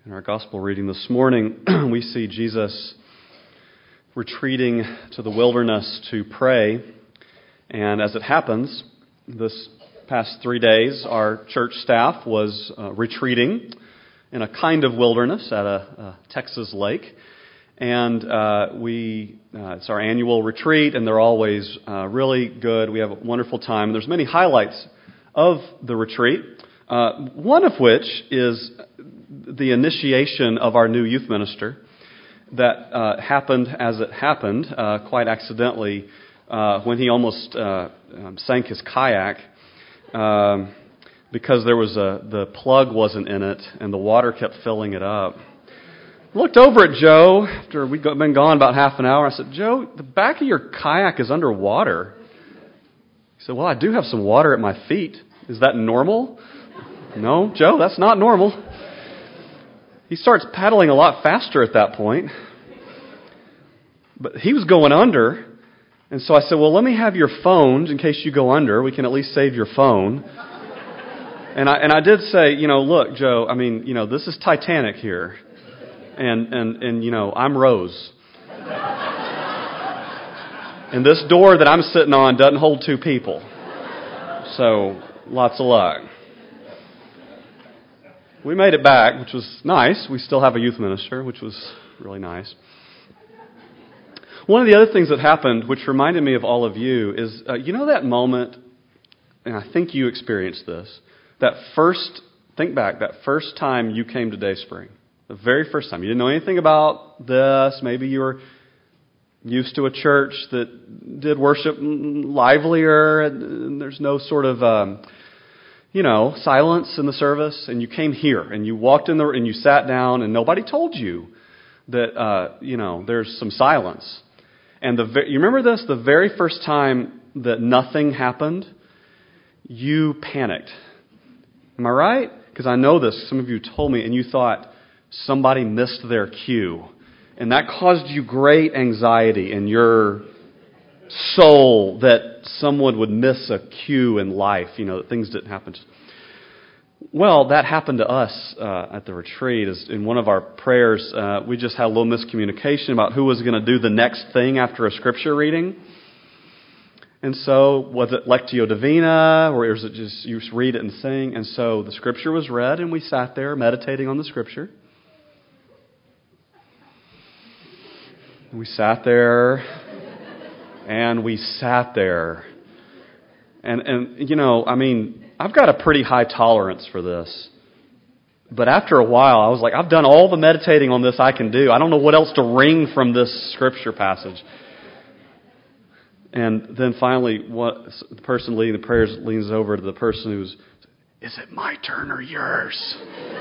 In our gospel reading this morning, we see Jesus retreating to the wilderness to pray. And as it happens, this past 3 days, our church staff was retreating in a kind of wilderness at a Texas lake. And it's our annual retreat, and they're always really good. We have a wonderful time. There's many highlights of the retreat, one of which is the initiation of our new youth minister that happened as it happened, quite accidentally, when he almost sank his kayak because the plug wasn't in it and the water kept filling it up. I looked over at Joe after we'd been gone about half an hour. I said, "Joe, the back of your kayak is underwater." He said, "Well, I do have some water at my feet. Is that normal?" "No, Joe, that's not normal." He starts paddling a lot faster at that point. But he was going under. And so I said, "Well, let me have your phone in case you go under. We can at least save your phone." And I did say, "Look, Joe, this is Titanic here. And I'm Rose. And this door that I'm sitting on doesn't hold two people. So, lots of luck." We made it back, which was nice. We still have a youth minister, which was really nice. One of the other things that happened, which reminded me of all of you, is, that moment, and I think you experienced this, think back, that first time you came to Dayspring, the very first time. You didn't know anything about this. Maybe you were used to a church that did worship livelier, and there's no sort of silence in the service, and you came here, and you walked in and you sat down, and nobody told you that, there's some silence. And you remember this? The very first time that nothing happened, you panicked. Am I right? Because I know this. Some of you told me, and you thought somebody missed their cue. And that caused you great anxiety in your soul that someone would miss a cue in life, that things didn't happen. Well, that happened to us at the retreat. In one of our prayers, we just had a little miscommunication about who was going to do the next thing after a scripture reading. And so, was it Lectio Divina, or was it just you read it and sing? And so the scripture was read, and we sat there meditating on the scripture. We sat there, and we sat there. And I've got a pretty high tolerance for this. But after a while, I was like, I've done all the meditating on this I can do. I don't know what else to wring from this scripture passage. And then finally, the person leading the prayers leans over to the person "Is it my turn or yours?"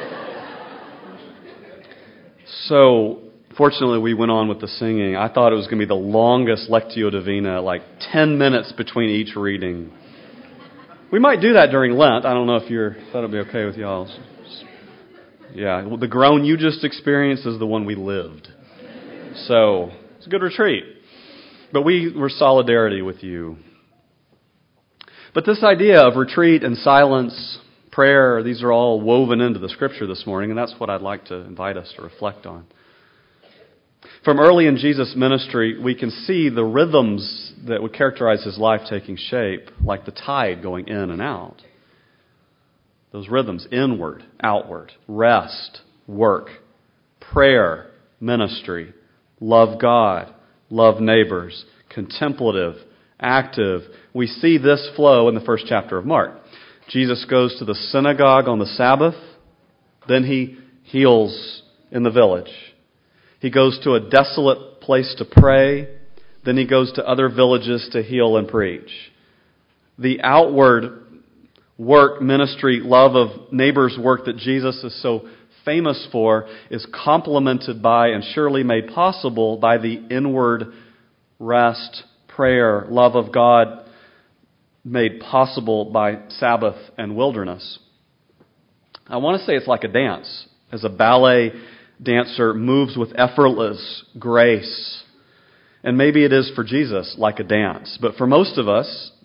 So, fortunately, we went on with the singing. I thought it was going to be the longest Lectio Divina, like 10 minutes between each reading. We might do that during Lent. I don't know if thought it'd be okay with y'all. Yeah, the groan you just experienced is the one we lived. So, it's a good retreat. But we were solidarity with you. But this idea of retreat and silence, prayer, these are all woven into the Scripture this morning, and that's what I'd like to invite us to reflect on. From early in Jesus' ministry, we can see the rhythms that would characterize his life taking shape, like the tide going in and out. Those rhythms, inward, outward, rest, work, prayer, ministry, love God, love neighbors, contemplative, active. We see this flow in the first chapter of Mark. Jesus goes to the synagogue on the Sabbath, then he heals in the village. He goes to a desolate place to pray. Then he goes to other villages to heal and preach. The outward work, ministry, love of neighbors work that Jesus is so famous for is complemented by and surely made possible by the inward rest, prayer, love of God made possible by Sabbath and wilderness. I want to say it's like a dance. As a ballet dancer moves with effortless grace. And maybe it is for Jesus like a dance. But for most of us,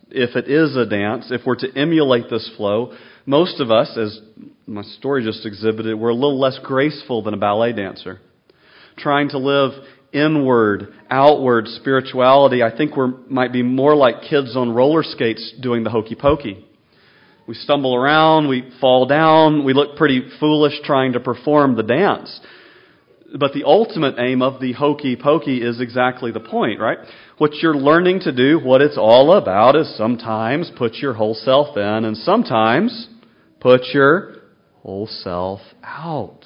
if it is a dance, if we're to emulate this flow, most of us, as my story just exhibited, we're a little less graceful than a ballet dancer. Trying to live inward, outward spirituality, I think we might be more like kids on roller skates doing the hokey pokey. We stumble around, we fall down, we look pretty foolish trying to perform the dance. But the ultimate aim of the hokey pokey is exactly the point, right? What you're learning to do, what it's all about, is sometimes put your whole self in and sometimes put your whole self out.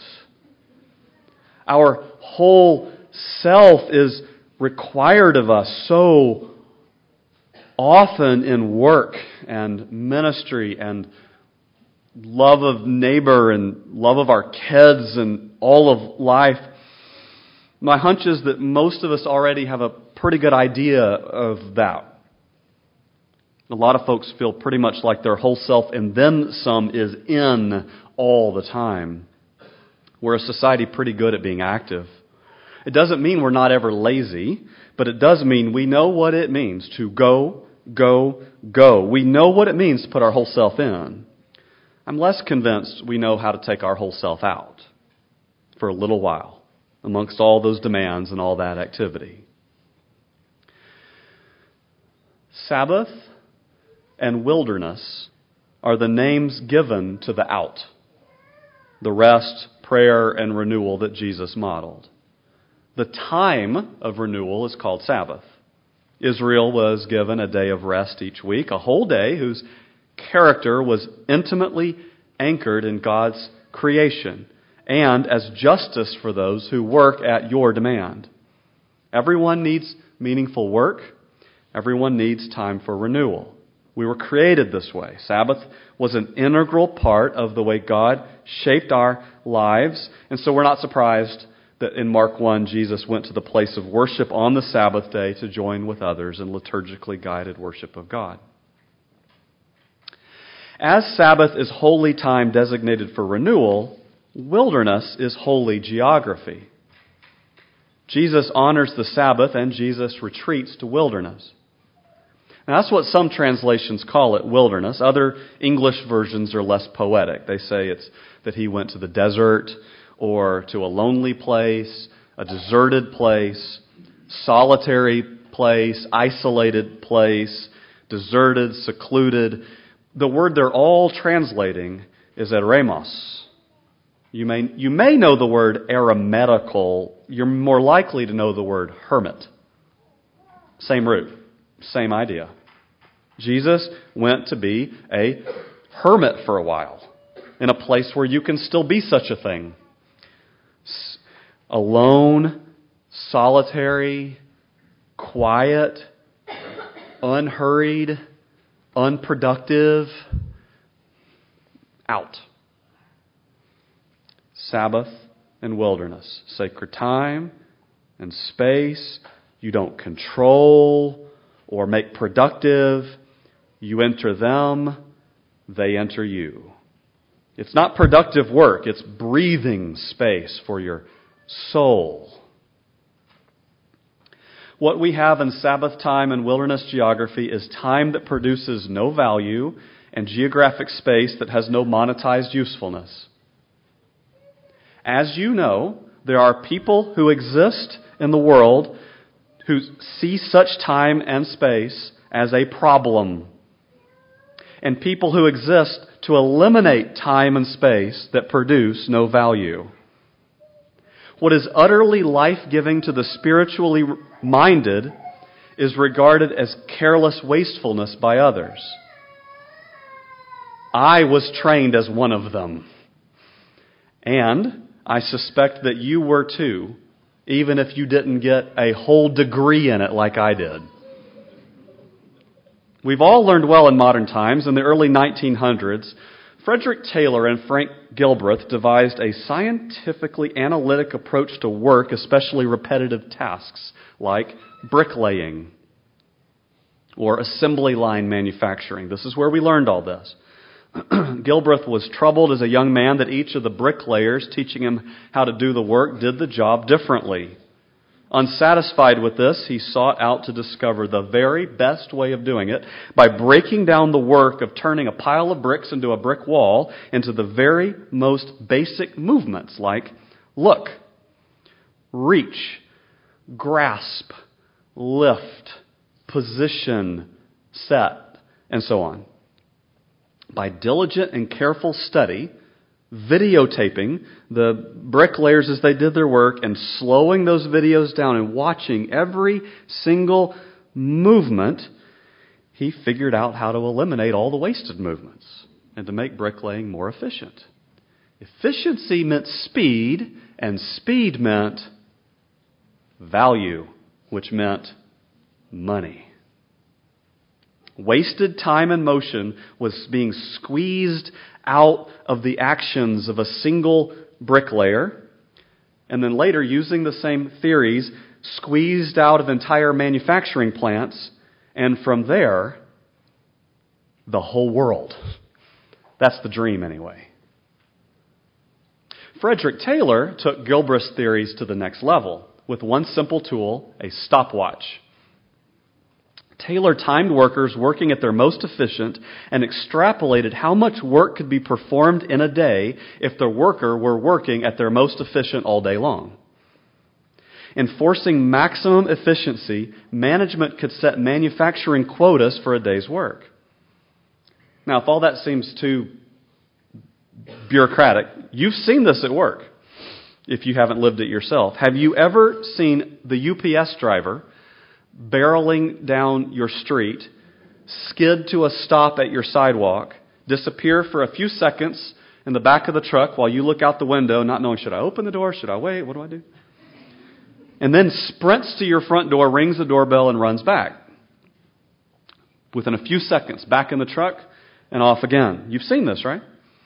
Our whole self is required of us so often in work and ministry and love of neighbor and love of our kids and all of life. My hunch is that most of us already have a pretty good idea of that. A lot of folks feel pretty much like their whole self and then some is in all the time. We're a society pretty good at being active. It doesn't mean we're not ever lazy, but it does mean we know what it means to go, go, go. We know what it means to put our whole self in. I'm less convinced we know how to take our whole self out for a little while amongst all those demands and all that activity. Sabbath and wilderness are the names given to the out, the rest, prayer, and renewal that Jesus modeled. The time of renewal is called Sabbath. Israel was given a day of rest each week, a whole day whose character was intimately anchored in God's creation and as justice for those who work at your demand. Everyone needs meaningful work. Everyone needs time for renewal. We were created this way. Sabbath was an integral part of the way God shaped our lives, and so we're not surprised that in Mark 1, Jesus went to the place of worship on the Sabbath day to join with others in liturgically guided worship of God. As Sabbath is holy time designated for renewal, wilderness is holy geography. Jesus honors the Sabbath and Jesus retreats to wilderness. Now, that's what some translations call it, wilderness. Other English versions are less poetic. They say it's that he went to the desert or to a lonely place, a deserted place, solitary place, isolated place, deserted, secluded. The word they're all translating is eremos. You may know the word eremitical. You're more likely to know the word hermit. Same root, same idea. Jesus went to be a hermit for a while in a place where you can still be such a thing. Alone, solitary, quiet, unhurried, unproductive, out. Sabbath and wilderness, sacred time and space you don't control or make productive. You enter them, they enter you. It's not productive work, it's breathing space for your soul. What we have in Sabbath time and wilderness geography is time that produces no value and geographic space that has no monetized usefulness. As you know, there are people who exist in the world who see such time and space as a problem, and people who exist to eliminate time and space that produce no value. What is utterly life-giving to the spiritually minded is regarded as careless wastefulness by others. I was trained as one of them. And I suspect that you were too, even if you didn't get a whole degree in it like I did. We've all learned well in modern times. In the early 1900s, Frederick Taylor and Frank Gilbreth devised a scientifically analytic approach to work, especially repetitive tasks like bricklaying or assembly line manufacturing. This is where we learned all this. Gilbreth was troubled as a young man that each of the bricklayers teaching him how to do the work did the job differently. Unsatisfied with this, he sought out to discover the very best way of doing it by breaking down the work of turning a pile of bricks into a brick wall into the very most basic movements like look, reach, grasp, lift, position, set, and so on. By diligent and careful study, videotaping the bricklayers as they did their work and slowing those videos down and watching every single movement, he figured out how to eliminate all the wasted movements and to make bricklaying more efficient. Efficiency meant speed, and speed meant value, which meant money. Wasted time and motion was being squeezed out of the actions of a single bricklayer, and then later, using the same theories, squeezed out of entire manufacturing plants, and from there, the whole world. That's the dream anyway. Frederick Taylor took Gilbreth's theories to the next level with one simple tool, a stopwatch. Taylor timed workers working at their most efficient and extrapolated how much work could be performed in a day if the worker were working at their most efficient all day long. Enforcing maximum efficiency, management could set manufacturing quotas for a day's work. Now, if all that seems too bureaucratic, you've seen this at work if you haven't lived it yourself. Have you ever seen the UPS driver barreling down your street, skid to a stop at your sidewalk, disappear for a few seconds in the back of the truck while you look out the window, not knowing, should I open the door? Should I wait? What do I do? And then sprints to your front door, rings the doorbell, and runs back. Within a few seconds, back in the truck and off again. You've seen this, right?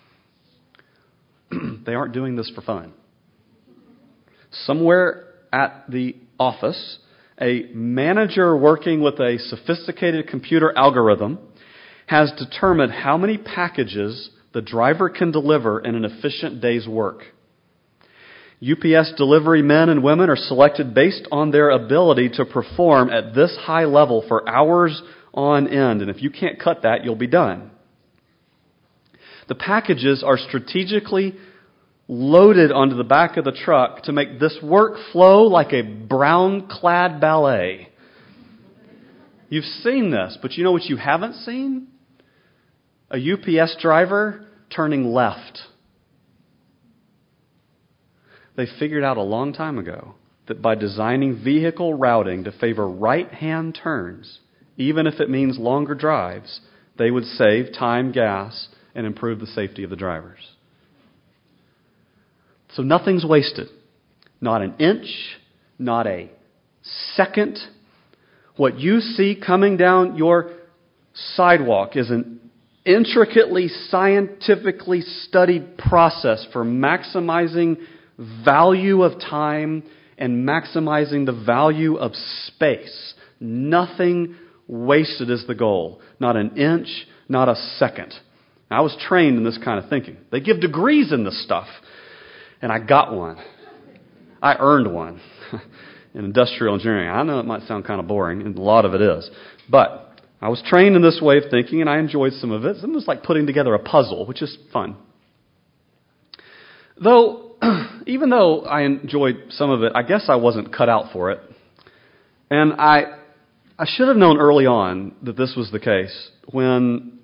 They aren't doing this for fun. Somewhere at the office, a manager working with a sophisticated computer algorithm has determined how many packages the driver can deliver in an efficient day's work. UPS delivery men and women are selected based on their ability to perform at this high level for hours on end. And if you can't cut that, you'll be done. The packages are strategically loaded onto the back of the truck to make this work flow like a brown-clad ballet. You've seen this, but you know what you haven't seen? A UPS driver turning left. They figured out a long time ago that by designing vehicle routing to favor right-hand turns, even if it means longer drives, they would save time, gas, and improve the safety of the drivers. So nothing's wasted. Not an inch, not a second. What you see coming down your sidewalk is an intricately, scientifically studied process for maximizing value of time and maximizing the value of space. Nothing wasted is the goal. Not an inch, not a second. I was trained in this kind of thinking. They give degrees in this stuff. And I got one. I earned one in industrial engineering. I know it might sound kind of boring, and a lot of it is. But I was trained in this way of thinking, and I enjoyed some of it. It was like putting together a puzzle, which is fun. Even though I enjoyed some of it, I guess I wasn't cut out for it. And I should have known early on that this was the case when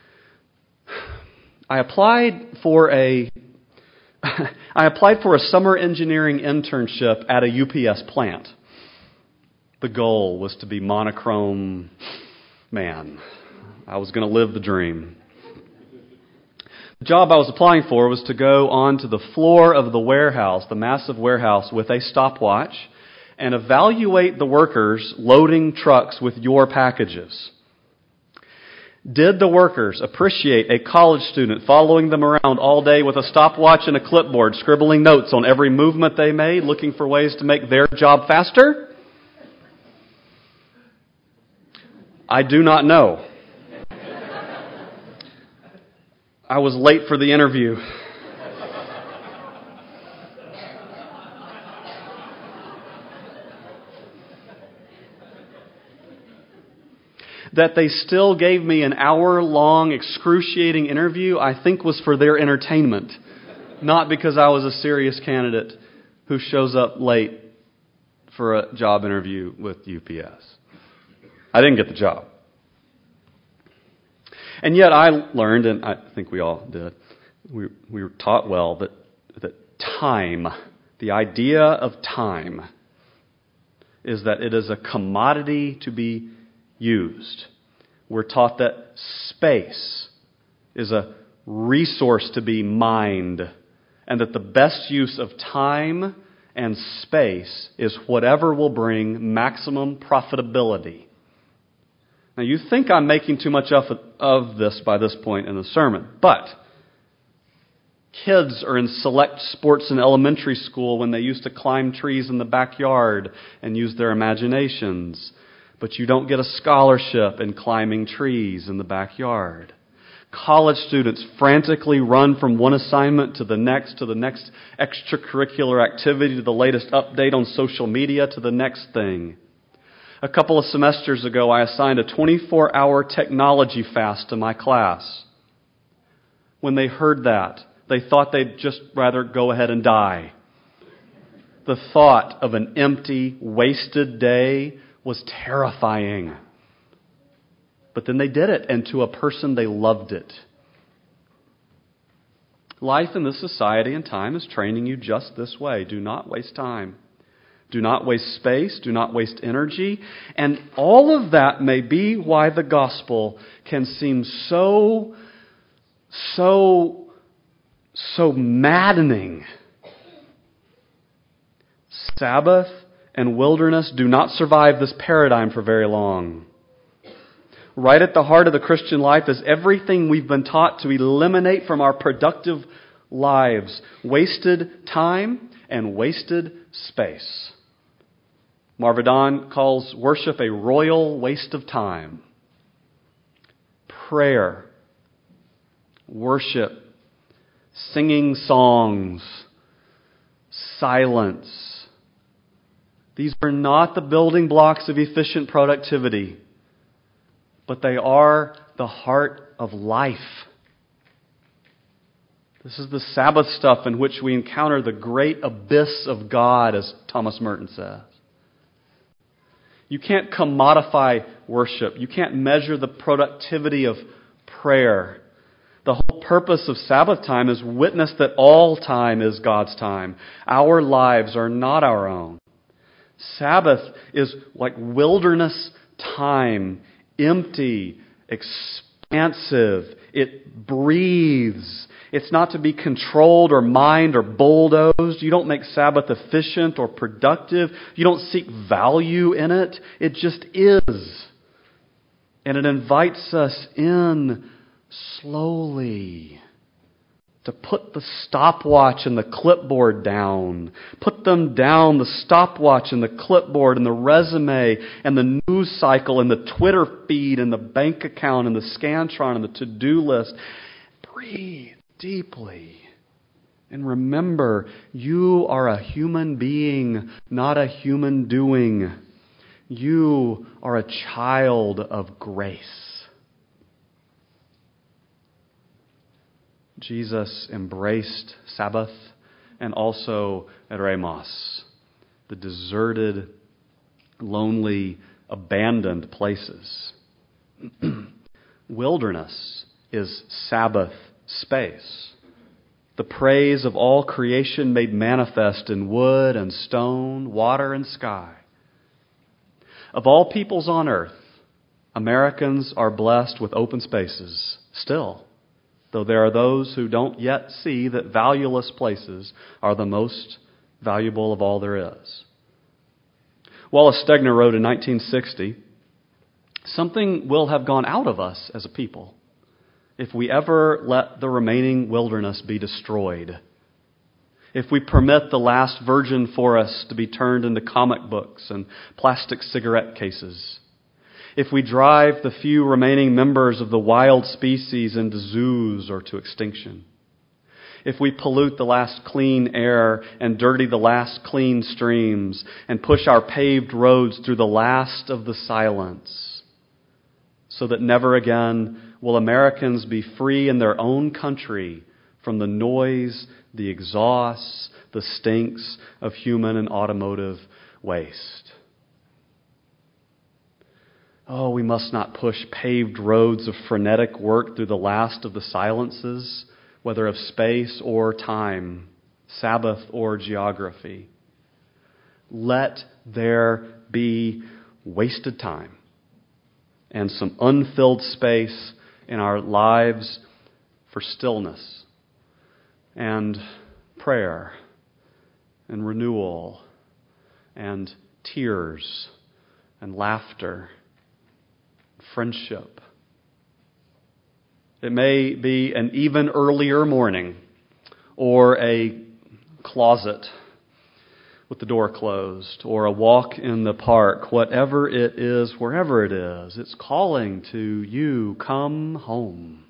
I applied for a summer engineering internship at a UPS plant. The goal was to be monochrome man. I was going to live the dream. The job I was applying for was to go onto the floor of the warehouse, the massive warehouse, with a stopwatch and evaluate the workers loading trucks with your packages. Did the workers appreciate a college student following them around all day with a stopwatch and a clipboard, scribbling notes on every movement they made, looking for ways to make their job faster? I do not know. I was late for the interview. That they still gave me an hour-long excruciating interview, I think was for their entertainment, not because I was a serious candidate who shows up late for a job interview with UPS. I didn't get the job. And yet I learned, and I think we all did, we were taught well that time, the idea of time, is that it is a commodity to be used. We're taught that space is a resource to be mined, and that the best use of time and space is whatever will bring maximum profitability. Now, you think I'm making too much of this by this point in the sermon, but kids are in select sports in elementary school when they used to climb trees in the backyard and use their imaginations, but you don't get a scholarship in climbing trees in the backyard. College students frantically run from one assignment to the next extracurricular activity, to the latest update on social media, to the next thing. A couple of semesters ago, I assigned a 24-hour technology fast to my class. When they heard that, they thought they'd just rather go ahead and die. The thought of an empty, wasted day was terrifying. But then they did it, and to a person they loved it. Life in this society and time is training you just this way. Do not waste time. Do not waste space. Do not waste energy. And all of that may be why the gospel can seem so maddening. Sabbath and wilderness do not survive this paradigm for very long. Right at the heart of the Christian life is everything we've been taught to eliminate from our productive lives. Wasted time and wasted space. Marvedon calls worship a royal waste of time. Prayer, worship, singing songs, silence. These are not the building blocks of efficient productivity, but they are the heart of life. This is the Sabbath stuff in which we encounter the great abyss of God, as Thomas Merton says. You can't commodify worship. You can't measure the productivity of prayer. The whole purpose of Sabbath time is witness that all time is God's time. Our lives are not our own. Sabbath is like wilderness time, empty, expansive. It breathes. It's not to be controlled or mined or bulldozed. You don't make Sabbath efficient or productive. You don't seek value in it. It just is. And it invites us in slowly to put the stopwatch and the clipboard down. Put them down, the stopwatch and the clipboard and the resume and the news cycle and the Twitter feed and the bank account and the Scantron and the to-do list. Breathe deeply. And remember, you are a human being, not a human doing. You are a child of grace. Jesus embraced Sabbath and also eremos, the deserted, lonely, abandoned places. Wilderness is Sabbath space. The praise of all creation made manifest in wood and stone, water and sky. Of all peoples on earth, Americans are blessed with open spaces still, though there are those who don't yet see that valueless places are the most valuable of all there is. Wallace Stegner wrote in 1960, "Something will have gone out of us as a people if we ever let the remaining wilderness be destroyed. If we permit the last virgin forest to be turned into comic books and plastic cigarette cases. If we drive the few remaining members of the wild species into zoos or to extinction. If we pollute the last clean air and dirty the last clean streams and push our paved roads through the last of the silence. so that never again will Americans be free in their own country from the noise, the exhausts, the stinks of human and automotive waste. Oh, we must not push paved roads of frenetic work through the last of the silences, whether of space or time, Sabbath or geography. Let there be wasted time and some unfilled space in our lives for stillness and prayer and renewal and tears and laughter, friendship. It may be an even earlier morning or a closet with the door closed or a walk in the park. Whatever it is, wherever it is, it's calling to you, come home.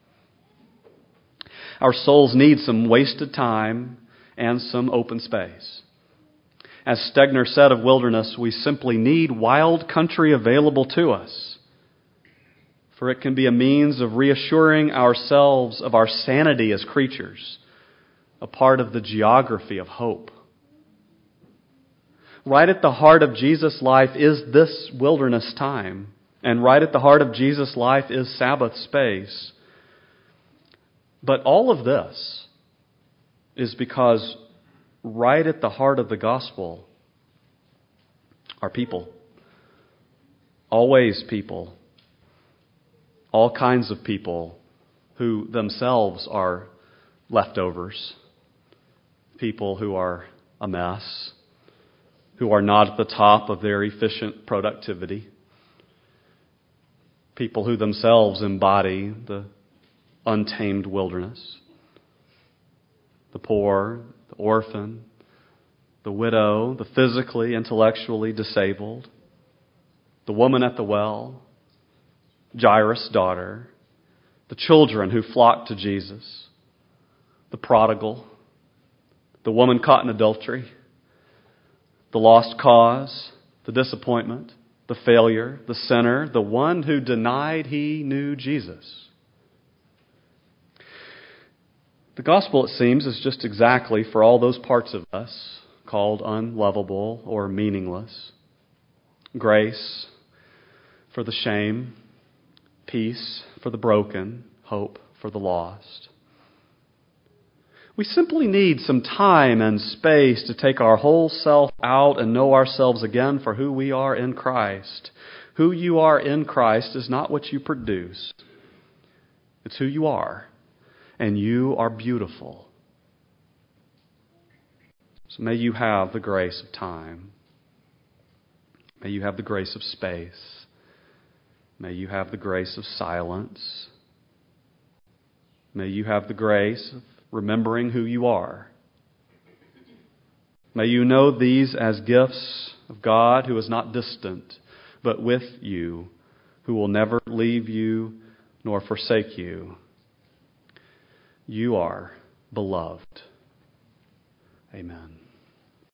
Our souls need some wasted time and some open space. As Stegner said of wilderness, we simply need wild country available to us, for it can be a means of reassuring ourselves of our sanity as creatures, a part of the geography of hope. Right at the heart of Jesus' life is this wilderness time, and right at the heart of Jesus' life is Sabbath space. But all of this is because right at the heart of the gospel are people. Always people. All kinds of people who themselves are leftovers. People who are a mess. Who are not at the top of their efficient productivity. People who themselves embody the untamed wilderness. The poor, the orphan, the widow, the physically, intellectually disabled, the woman at the well, Jairus' daughter, the children who flocked to Jesus, the prodigal, the woman caught in adultery, the lost cause, the disappointment, the failure, the sinner, the one who denied he knew Jesus. The gospel, it seems, is just exactly for all those parts of us called unlovable or meaningless. Grace for the shame, peace for the broken, hope for the lost. We simply need some time and space to take our whole self out and know ourselves again for who we are in Christ. Who you are in Christ is not what you produce. It's who you are. And you are beautiful. So may you have the grace of time. May you have the grace of space. May you have the grace of silence. May you have the grace of remembering who you are. May you know these as gifts of God who is not distant, but with you, who will never leave you nor forsake you. You are beloved. Amen.